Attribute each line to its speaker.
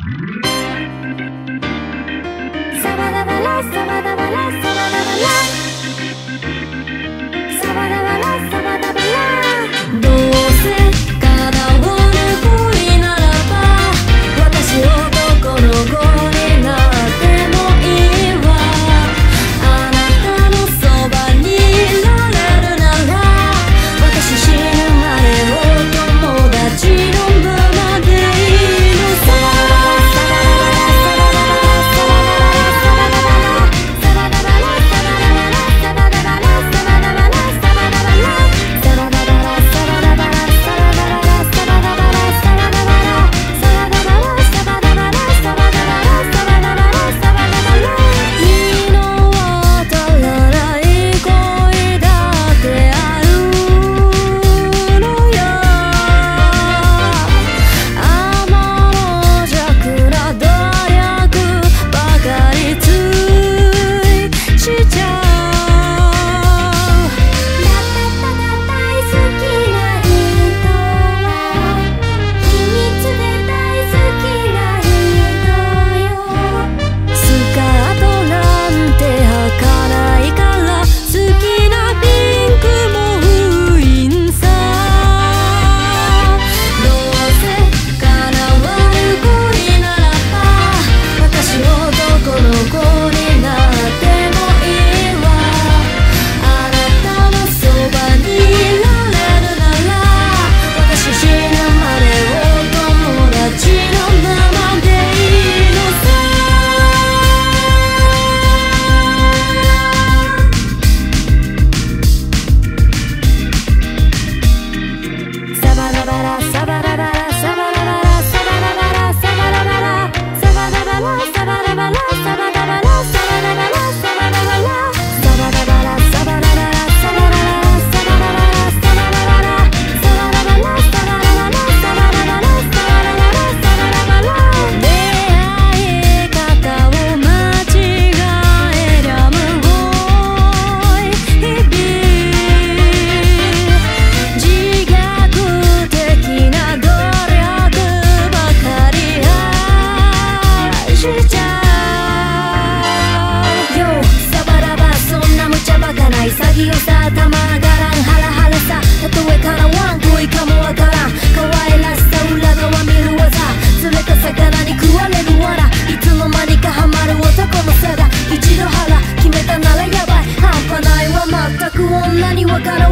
Speaker 1: サバダバラサバダバラサバダバラサバダバラサバダバラ。どうせ叶わぬ恋ならば私男の子になってもいいわ。あなたのそばにいられるなら私死ぬまでお友達のままでいいのさ。潔さたまがらんハラハラさたとえからわん恋かもわからん可愛らしさ裏側見る技釣れた魚に食われるわらいつの間にかハマる男の差が一度腹決めたならやばい半端ないわ全く女にわからん